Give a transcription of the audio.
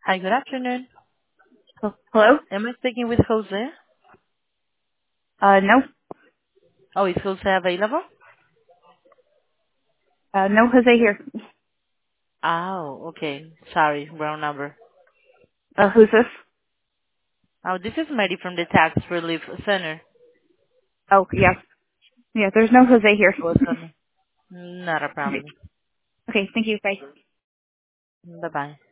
Hi, good afternoon. Hello? Am I speaking with Jose? No. Oh, is Jose available? No Jose here. Oh, okay. Sorry, wrong number. Who's this? Oh, this is Mary from the Tax Relief Center. Oh, yes. Yeah, there's no Jose here. What's on? Not a Okay. problem. Okay, thank you. Bye. Bye-bye.